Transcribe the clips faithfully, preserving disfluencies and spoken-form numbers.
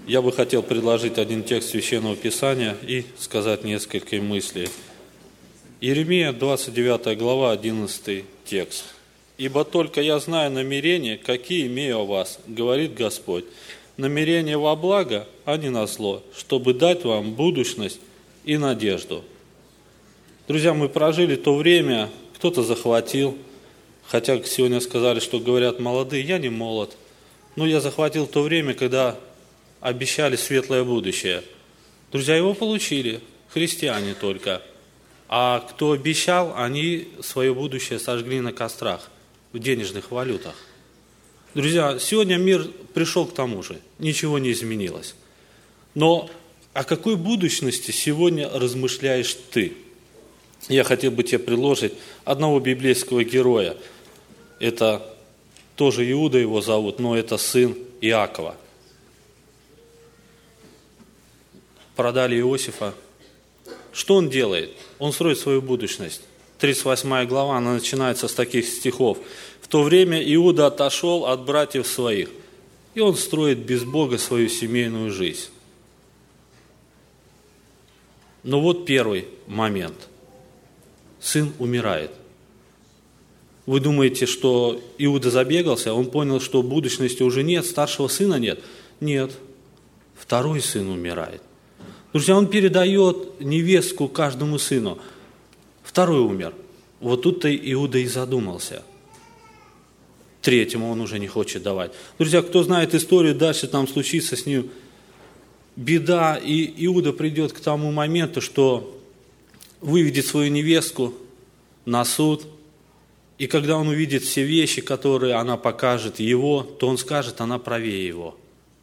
Я бы хотел предложить один текст Священного Писания и сказать несколько мыслей. Иеремия, двадцать девятая глава, одиннадцатый текст. «Ибо только я знаю намерения, какие имею о вас, говорит Господь, намерения во благо, а не на зло, чтобы дать вам будущность и надежду». Друзья, мы прожили то время, кто-то захватил, хотя сегодня сказали, что говорят молодые, я не молод, но я захватил то время, когда обещали светлое будущее. Друзья, его получили, христиане только. А кто обещал, они свое будущее сожгли на кострах, в денежных валютах. Друзья, сегодня мир пришел к тому же, ничего не изменилось. Но о какой будущности сегодня размышляешь ты? Я хотел бы тебе предложить одного библейского героя. Это тоже Иуда его зовут, но это сын Иакова. Продали Иосифа. Что он делает? Он строит свою будущность. тридцать восьмая глава, она начинается с таких стихов. «В то время Иуда отошел от братьев своих, и он строит без Бога свою семейную жизнь». Но вот первый момент. Сын умирает. Вы думаете, что Иуда забегался, он понял, что будущности уже нет, старшего сына нет? Нет. Второй сын умирает. Друзья, он передает невестку каждому сыну. Второй умер. Вот тут-то Иуда и задумался. Третьему он уже не хочет давать. Друзья, кто знает историю, дальше там случится с ним беда, и Иуда придет к тому моменту, что выведет свою невестку на суд, и когда он увидит все вещи, которые она покажет его, то он скажет, она правее его.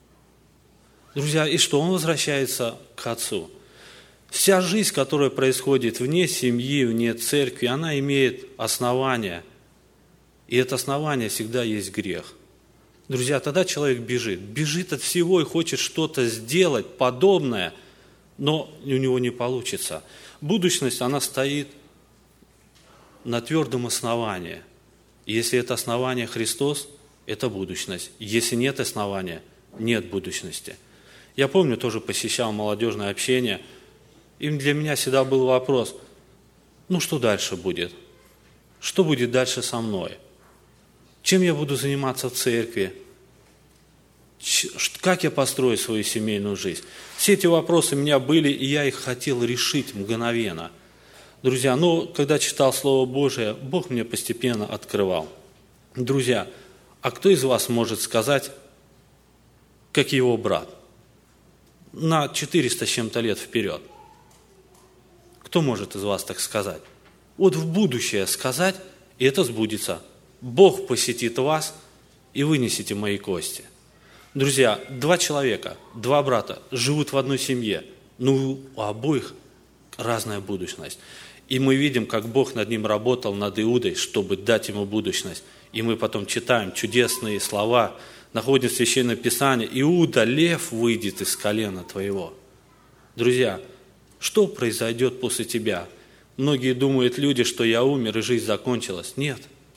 Друзья, и что? Он возвращается к отцу. Вся жизнь, которая происходит вне семьи, вне церкви, она имеет основание. И это основание всегда есть грех. Друзья, тогда человек бежит. Бежит от всего и хочет что-то сделать подобное, но у него не получится. Будущность, она стоит на твердом основании. И если это основание Христос, это будущность. Если нет основания, нет будущности. Я помню, тоже посещал молодежное общение, и для меня всегда был вопрос, ну что дальше будет? Что будет дальше со мной? Чем я буду заниматься в церкви? Как я построю свою семейную жизнь? Все эти вопросы у меня были, и я их хотел решить мгновенно. Друзья, ну, когда читал Слово Божие, Бог мне постепенно открывал. Друзья, а кто из вас может сказать, как его брат? На четыреста с чем-то лет вперед. Кто может из вас так сказать? Вот в будущее сказать, и это сбудется. Бог посетит вас, и вынесете мои кости. Друзья, два человека, два брата живут в одной семье, но у обоих разная будущность. И мы видим, как Бог над ним работал, над Иудой, чтобы дать ему будущность. И мы потом читаем чудесные слова, находим в Священном Писании: «Иуда, лев выйдет из колена твоего». Друзья, что произойдет после тебя? Многие думают люди, что я умер и жизнь закончилась. Нет.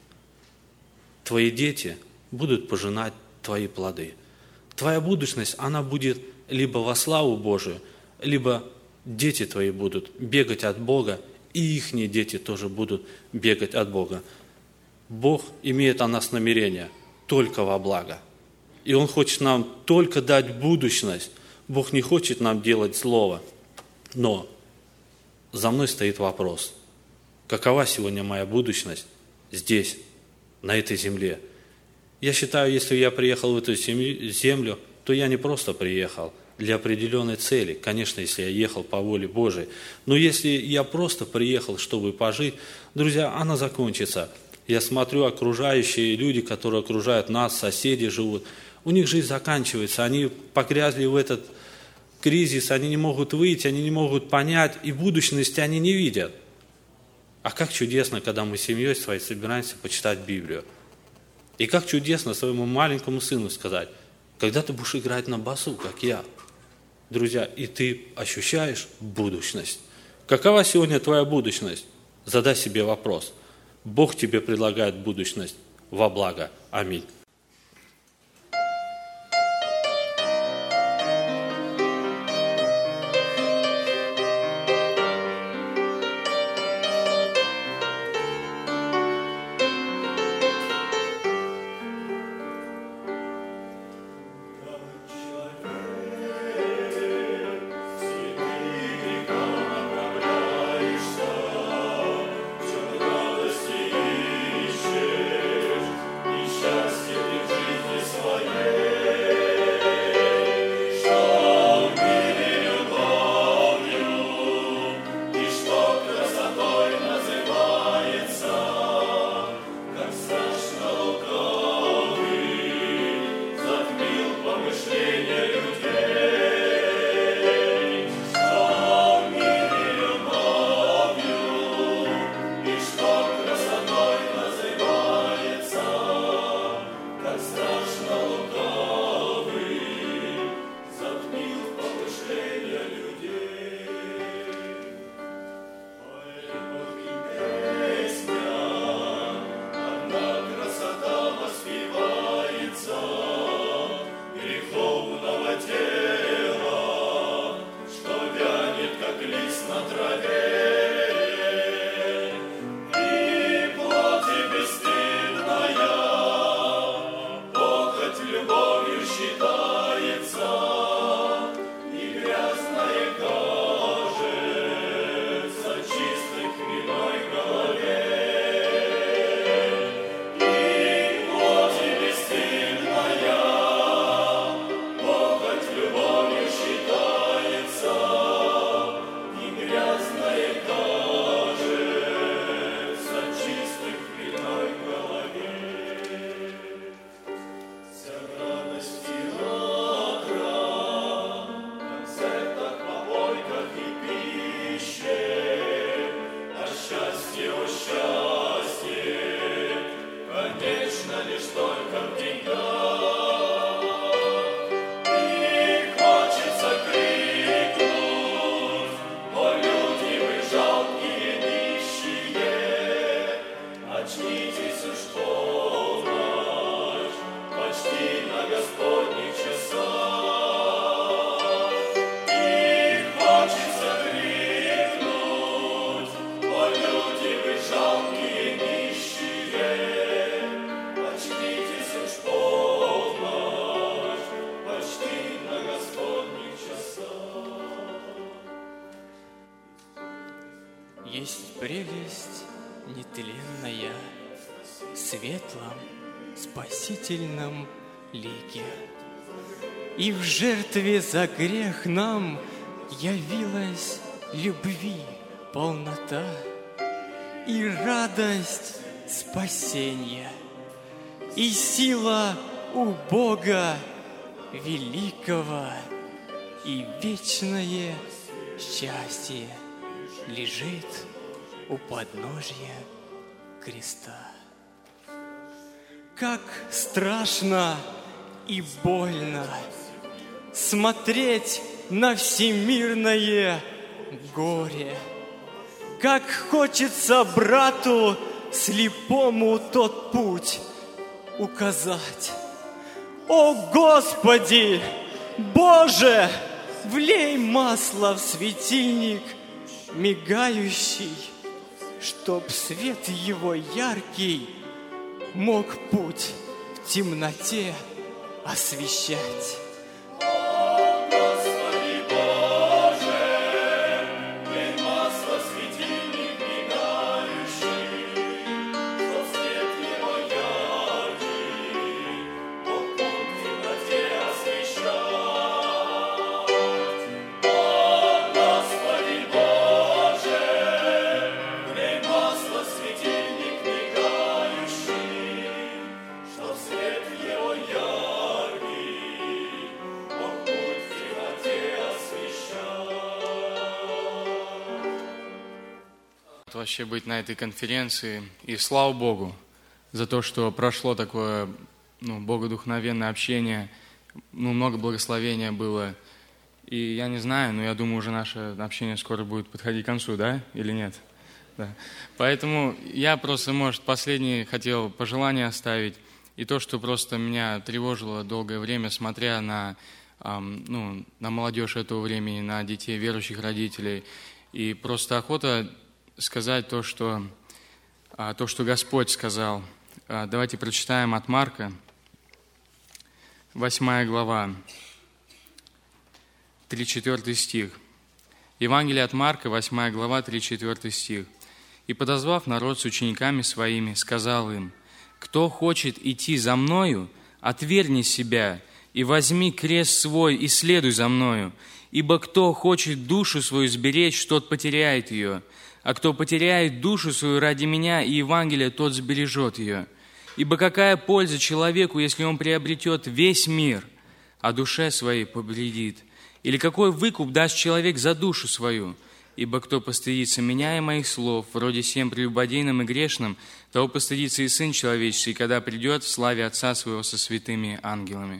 Твои дети будут пожинать твои плоды. Твоя будущность, она будет либо во славу Божию, либо дети твои будут бегать от Бога, и ихние дети тоже будут бегать от Бога. Бог имеет о нас намерение только во благо. И Он хочет нам только дать будущность. Бог не хочет нам делать злого. Но за мной стоит вопрос: какова сегодня моя будущность здесь, на этой земле? Я считаю, если я приехал в эту землю, то я не просто приехал для определенной цели. Конечно, если я ехал по воле Божией. Но если я просто приехал, чтобы пожить, друзья, она закончится. Я смотрю, окружающие люди, которые окружают нас, соседи живут, у них жизнь заканчивается. Они погрязли в этот кризис, они не могут выйти, они не могут понять, и будущности они не видят. А как чудесно, когда мы с семьей своей собираемся почитать Библию. И как чудесно своему маленькому сыну сказать: когда ты будешь играть на басу, как я. Друзья, и ты ощущаешь будущность. Какова сегодня твоя будущность? Задай себе вопрос. Бог тебе предлагает будущность во благо. Аминь. есть прелесть нетленная в светлом спасительном лике. И в жертве за грех нам явилась любви полнота и радость спасения, и сила у Бога великого, и вечное счастье лежит у подножья креста. Как страшно и больно смотреть на всемирное горе, как хочется брату слепому тот путь указать. О Господи, Боже, влей масло в светильник мигающий, чтоб свет его яркий мог путь в темноте освещать. Вообще быть на этой конференции. И слава Богу за то, что прошло такое ну, богодухновенное общение, ну, много благословения было. И я не знаю, но я думаю, уже наше общение скоро будет подходить к концу, да? Или нет? Да. Поэтому я просто, может, последнее хотел пожелание оставить. И то, что просто меня тревожило долгое время, смотря на, эм, ну, на молодежь этого времени, на детей верующих родителей. И просто охота сказать то, что, то, что Господь сказал. Давайте прочитаем от Марка, восьмая глава, тридцать-четвёртый стих. Евангелие от Марка, восьмая глава, тридцать-четвёртый стих. «И, подозвав народ с учениками своими, сказал им: кто хочет идти за мною, отвергни себя и возьми крест свой и следуй за мною. Ибо кто хочет душу свою сберечь, тот потеряет ее. А кто потеряет душу свою ради меня и Евангелия, тот сбережет ее. Ибо какая польза человеку, если он приобретет весь мир, а душе своей повредит? Или какой выкуп даст человек за душу свою? Ибо кто постыдится меня и моих слов, вроде всем прелюбодейным и грешным, того постыдится и Сын Человеческий, когда придет в славе Отца Своего со святыми ангелами».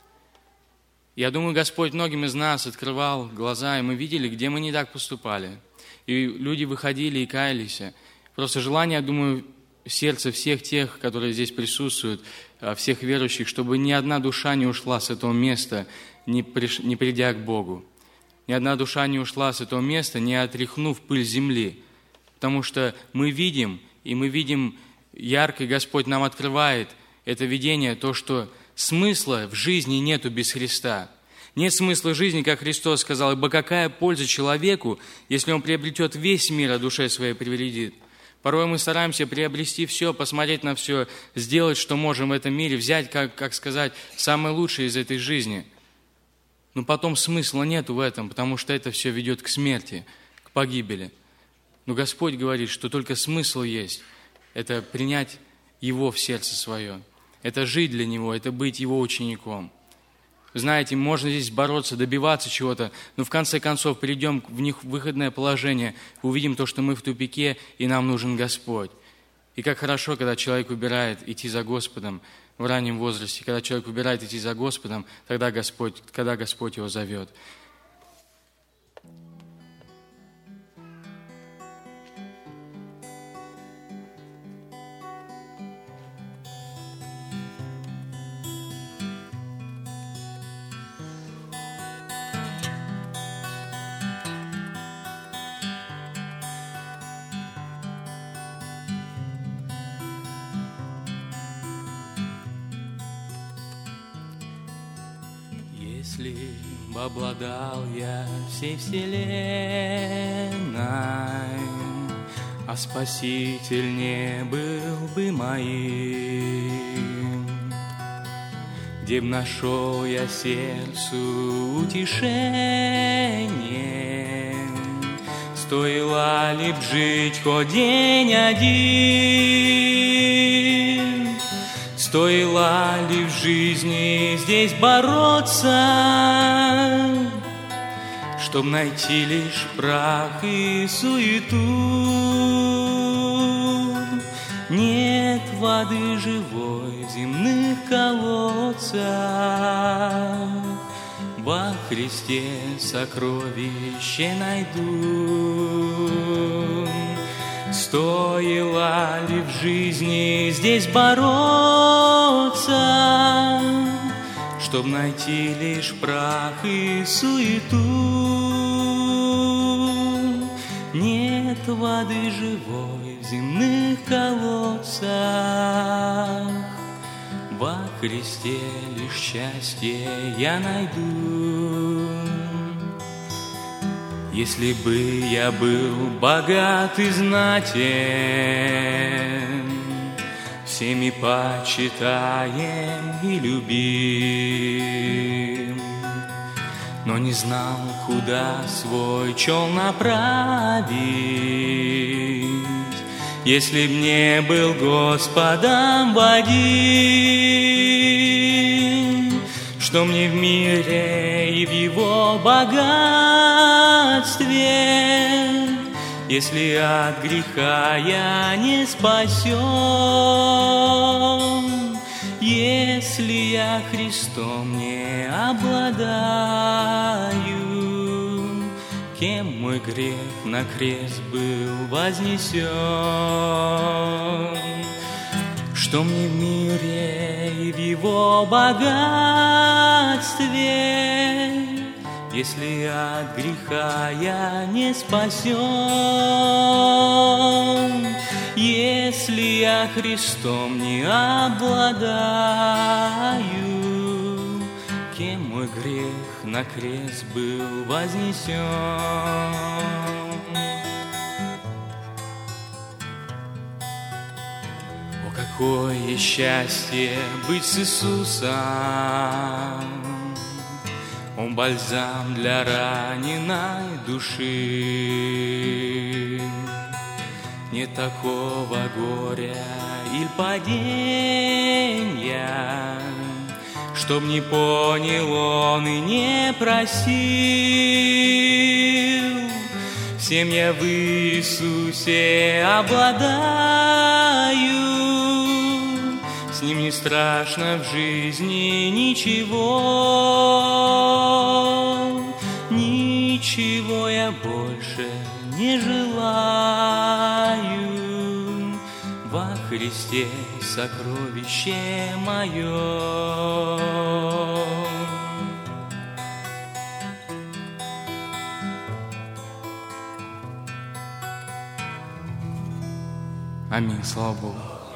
Я думаю, Господь многим из нас открывал глаза, и мы видели, где мы не так поступали. И люди выходили и каялись. Просто желание, я думаю, в сердце всех тех, которые здесь присутствуют, всех верующих, чтобы ни одна душа не ушла с этого места, не, приш... не придя к Богу. Ни одна душа не ушла с этого места, не отряхнув пыль земли. Потому что мы видим, и мы видим ярко, и Господь нам открывает это видение, то, что смысла в жизни нету без Христа. Нет смысла жизни, как Христос сказал, ибо какая польза человеку, если он приобретет весь мир, а душе своей привредит. Порой мы стараемся приобрести все, посмотреть на все, сделать, что можем в этом мире, взять, как, как сказать, самое лучшее из этой жизни. Но потом смысла нету в этом, потому что это все ведет к смерти, к погибели. Но Господь говорит, что только смысл есть. Это принять Его в сердце свое. Это жить для Него, это быть Его учеником. Знаете, можно здесь бороться, добиваться чего-то, но в конце концов придем в них выходное положение, увидим то, что мы в тупике, и нам нужен Господь. И как хорошо, когда человек выбирает идти за Господом в раннем возрасте, когда человек выбирает идти за Господом, тогда Господь, когда Господь его зовет. Если бы обладал я всей вселенной, а Спаситель не был бы моим. Где б нашел я сердцу утешение, стоило ли б жить хоть день один, стоило ли в жизни здесь бороться, чтоб найти лишь прах и суету. Нет воды живой в земных колодцах, во Христе сокровище найду. Стоило ли в жизни здесь бороться, чтоб найти лишь прах и суету? Нет воды живой в земных колодцах, во Христе лишь счастье я найду. Если бы я был богат и знатен, всеми почитаем и любим, но не знал, куда свой чел направить, если б не был Господом водим. Что мне в мире и в его богатстве, если от греха я не спасен, если я Христом не обладаю, кем мой грех на крест был вознесен? Что мне в мире и в его богатстве, если от греха я не спасен, если я Христом не обладаю, кем мой грех на крест был вознесен? О, какое счастье быть с Иисусом! Он бальзам для раненой души. Нет такого горя или падения, чтоб не понял он и не просил. Всем я в Иисусе обладаю, с ним не страшно в жизни ничего. Ничего я больше не желаю, во Христе сокровище мое. Аминь, слава Богу.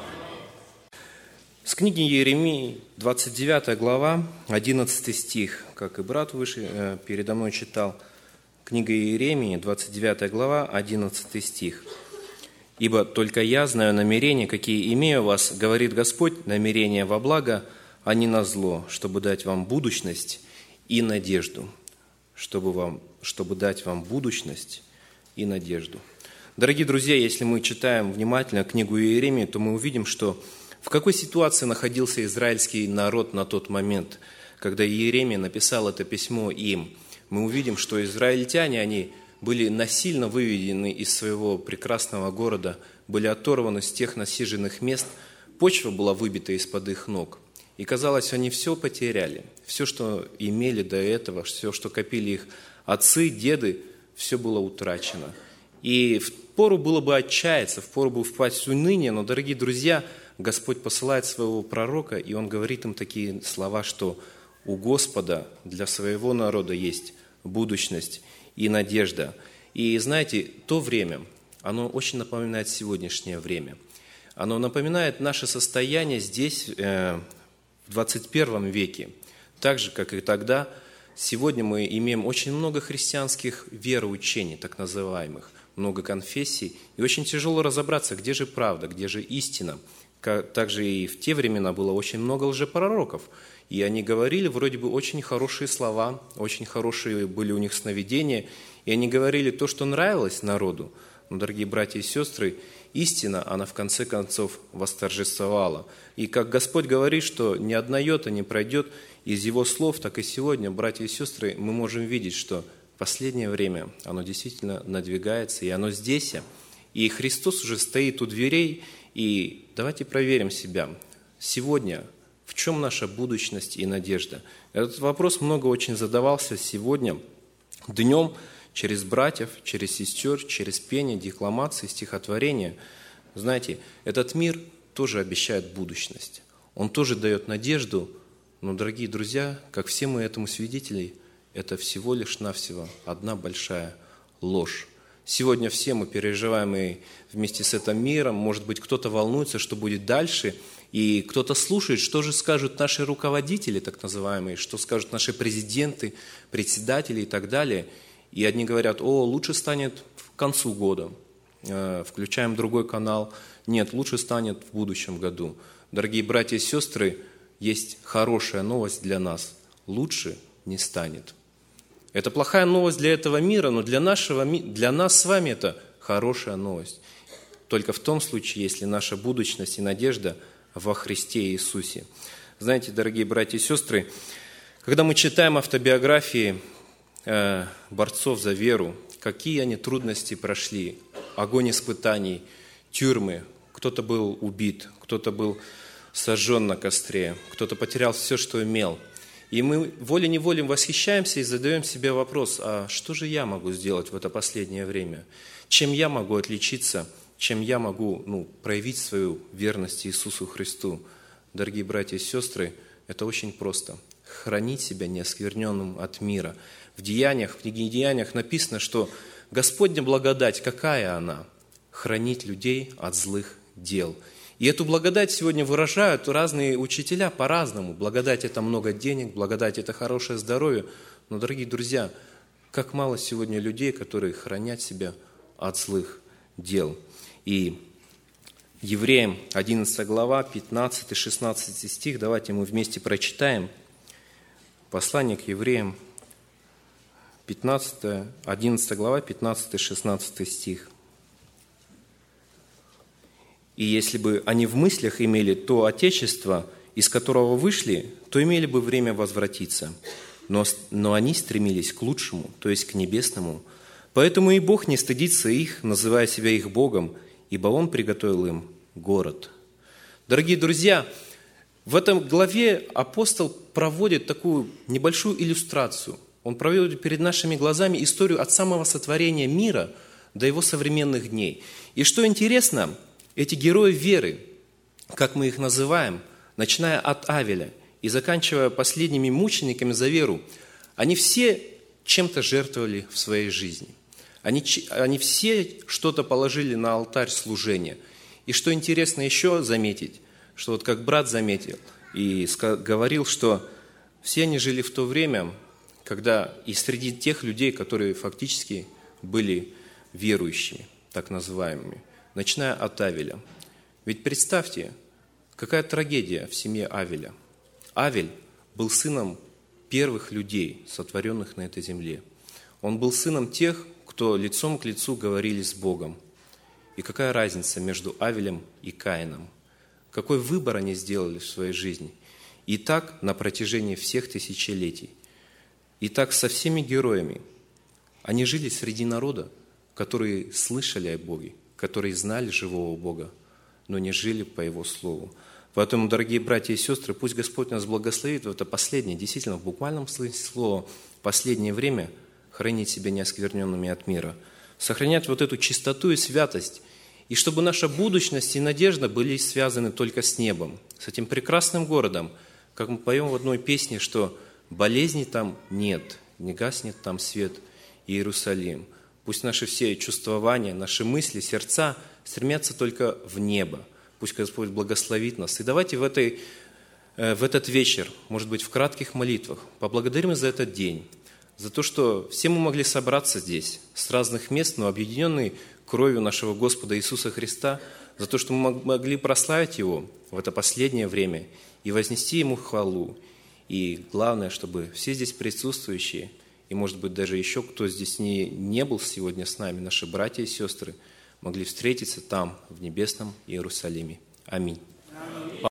С книги Иеремии, двадцать девятая глава, одиннадцатый стих, как и брат выше э, передо мной читал. Книга Иеремии, двадцать девятая глава, одиннадцатый стих. «Ибо только я знаю намерения, какие имею о вас, говорит Господь, намерения во благо, а не на зло, чтобы дать вам будущность и надежду». Чтобы, вам, чтобы дать вам будущность и надежду. Дорогие друзья, если мы читаем внимательно книгу Иеремии, то мы увидим, что в какой ситуации находился израильский народ на тот момент, когда Иеремия написал это письмо им. Мы увидим, что израильтяне, они были насильно выведены из своего прекрасного города, были оторваны с тех насиженных мест, почва была выбита из-под их ног. И казалось, они все потеряли, все, что имели до этого, все, что копили их отцы, деды, все было утрачено. И впору было бы отчаяться, впору бы впасть в уныние, но, дорогие друзья, Господь посылает своего пророка, и Он говорит им такие слова, что у Господа для своего народа есть будущность и надежда. И знаете, то время, оно очень напоминает сегодняшнее время. Оно напоминает наше состояние здесь, э, в двадцать первом веке. Так же, как и тогда, сегодня мы имеем очень много христианских вероучений, так называемых. много конфессий, и очень тяжело разобраться, где же правда, где же истина. Также и в те времена было очень много лжепророков, и они говорили вроде бы очень хорошие слова, очень хорошие были у них сновидения, и они говорили то, что нравилось народу. Но, дорогие братья и сестры, истина, она в конце концов восторжествовала. И как Господь говорит, что ни одна йота не пройдет из Его слов, так и сегодня, братья и сестры, мы можем видеть, что в последнее время оно действительно надвигается, и оно здесь. И Христос уже стоит у дверей, и давайте проверим себя. Сегодня в чем наша будущность и надежда? Этот вопрос много очень задавался сегодня, днем, через братьев, через сестер, через пение, декламации, стихотворения. Знаете, этот мир тоже обещает будущность. Он тоже дает надежду, но, дорогие друзья, как все мы этому свидетели, это всего лишь навсего одна большая ложь. Сегодня все мы переживаем и вместе с этим миром, может быть, кто-то волнуется, что будет дальше, и кто-то слушает, что же скажут наши руководители, так называемые, что скажут наши президенты, председатели и так далее. И одни говорят: о, лучше станет к концу года. Включаем другой канал. Нет, лучше станет в будущем году. Дорогие братья и сестры, есть хорошая новость для нас. Лучше не станет. Это плохая новость для этого мира, но для, нашего, для нас с вами это хорошая новость. Только в том случае, если наша будущность и надежда во Христе Иисусе. Знаете, дорогие братья и сестры, когда мы читаем автобиографии борцов за веру, какие они трудности прошли, огонь испытаний, тюрьмы, кто-то был убит, кто-то был сожжен на костре, кто-то потерял все, что имел. И мы волей-неволей восхищаемся и задаем себе вопрос: а что же я могу сделать в это последнее время? Чем я могу отличиться? Чем я могу ну, проявить свою верность Иисусу Христу? Дорогие братья и сестры, это очень просто. Хранить себя неоскверненным от мира. В Деяниях, в книге Деяниях написано, что Господня благодать, какая она? Хранить людей от злых дел. И эту благодать сегодня выражают разные учителя по-разному. Благодать – это много денег, благодать – это хорошее здоровье. Но, дорогие друзья, как мало сегодня людей, которые хранят себя от злых дел. И Евреям одиннадцатая глава, пятнадцатый-шестнадцатый стих, давайте мы вместе прочитаем. Послание к Евреям, пятнадцатая, одиннадцатая глава, пятнадцатый-шестнадцатый стих. «И если бы они в мыслях имели то Отечество, из которого вышли, то имели бы время возвратиться. Но, но они стремились к лучшему, то есть к небесному. Поэтому и Бог не стыдится их, называя себя их Богом, ибо Он приготовил им город». Дорогие друзья, в этом главе апостол проводит такую небольшую иллюстрацию. Он проводит перед нашими глазами историю от самого сотворения мира до его современных дней. И что интересно, эти герои веры, как мы их называем, начиная от Авеля и заканчивая последними мучениками за веру, они все чем-то жертвовали в своей жизни. Они, они все что-то положили на алтарь служения. И что интересно еще заметить, что вот как брат заметил и говорил, что все они жили в то время, когда и среди тех людей, которые фактически были верующими, так называемыми, начиная от Авеля. Ведь представьте, какая трагедия в семье Авеля. Авель был сыном первых людей, сотворенных на этой земле. Он был сыном тех, кто лицом к лицу говорили с Богом. И какая разница между Авелем и Каином? Какой выбор они сделали в своей жизни? И так на протяжении всех тысячелетий. И так со всеми героями. Они жили среди народа, которые слышали о Боге, которые знали живого Бога, но не жили по Его Слову. Поэтому, дорогие братья и сестры, пусть Господь нас благословит в это последнее, действительно, в буквальном смысле слова, последнее время хранить себя неоскверненными от мира, сохранять вот эту чистоту и святость, и чтобы наша будущность и надежда были связаны только с небом, с этим прекрасным городом, как мы поем в одной песне, что болезни там нет, не гаснет там свет Иерусалим. Пусть наши все чувствования, наши мысли, сердца стремятся только в небо. Пусть Господь благословит нас. И давайте в, этой, в этот вечер, может быть, в кратких молитвах, поблагодарим за этот день, за то, что все мы могли собраться здесь, с разных мест, но объединенные кровью нашего Господа Иисуса Христа, за то, что мы могли прославить Его в это последнее время и вознести Ему хвалу. И главное, чтобы все здесь присутствующие, и, может быть, даже еще кто здесь не, не был сегодня с нами, наши братья и сестры, могли встретиться там, в небесном Иерусалиме. Аминь.